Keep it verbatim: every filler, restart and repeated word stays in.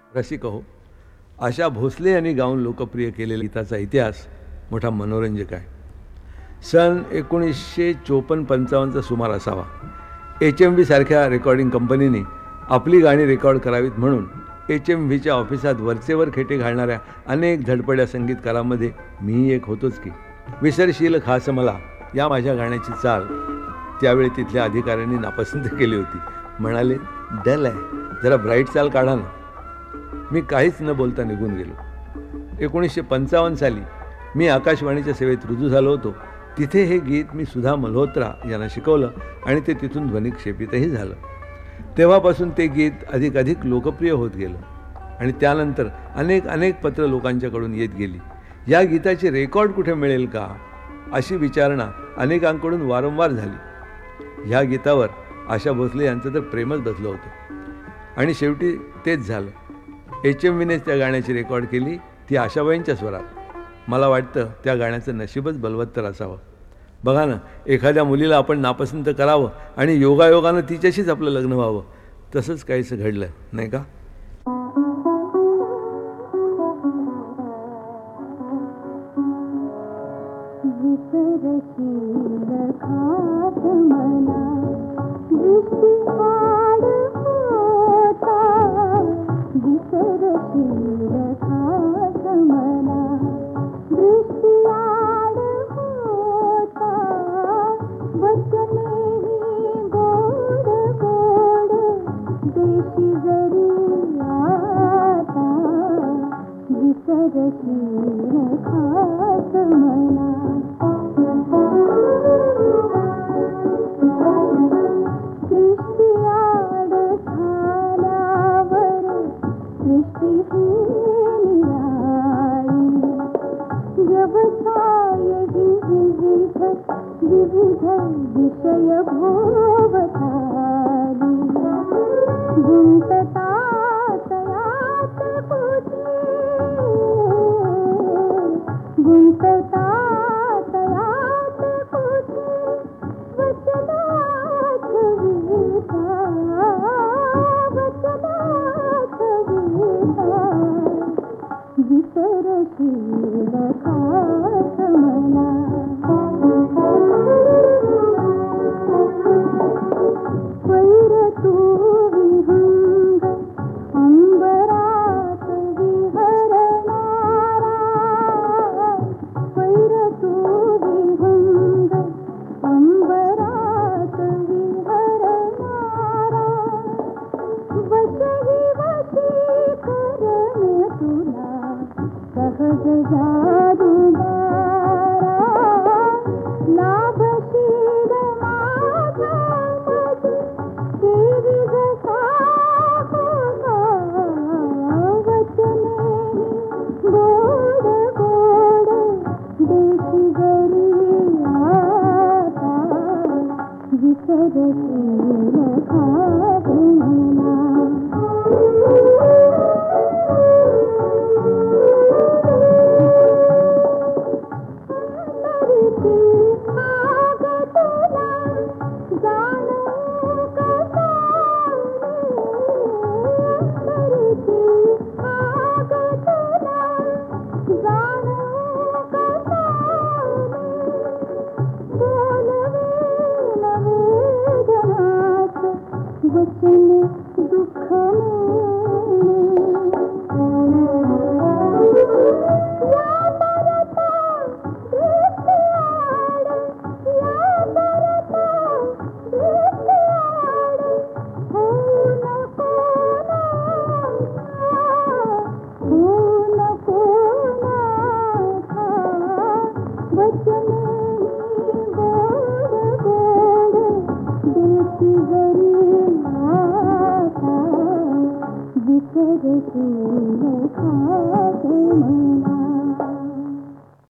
रसिक हो, आशा भोसले यांनी गाऊन लोकप्रिय केलेल्या गीताचा इतिहास मोठा मनोरंजक आहे. सन एकोणीसशे चोपन्न पंचावन्नचा सुमार असावा. एच एम व्ही सारख्या रेकॉर्डिंग कंपनीने आपली गाणी रेकॉर्ड करावीत म्हणून एच एम व्हीच्या ऑफिसात वरचेवर खेटे घालणाऱ्या अनेक धडपड्या संगीतकारांमध्ये मीही एक होतोच की. विसरशील खास मला या माझ्या गाण्याची चाल त्यावेळी तिथल्या अधिकाऱ्यांनी नापसंत केली होती. म्हणाले, डल आहे, जरा ब्राईट चाल काढा ना. मी काहीच न बोलता निघून गेलो. एकोणीसशे पंचावन्न साली मी आकाशवाणीच्या सेवेत रुजू झालो होतो. तिथे हे गीत मी सुधा मल्होत्रा यांना शिकवलं आणि ते तिथून ध्वनिक्षेपितही झालं. तेव्हापासून ते गीत अधिक अधिक लोकप्रिय होत गेलं आणि त्यानंतर अनेक अनेक पत्र लोकांच्याकडून येत गेली. या गीताचे रेकॉर्ड कुठे मिळेल का अशी विचारणा अनेकांकडून वारंवार झाली. ह्या गीतावर आशा भोसले यांचं तर प्रेमच बसलं होतं आणि शेवटी तेच झालं. एच एम व्हीनेच त्या गाण्याची रेकॉर्ड केली, ती आशाबाईंच्या स्वरात. मला वाटतं त्या गाण्याचं नशीबच बलवत्तर असावं. बघा ना, एखाद्या मुलीला आपण नापसंत करावं आणि योगायोगानं तिच्याशीच आपलं लग्न व्हावं. तसंच काहीसं घडलं नाही का? विसरशील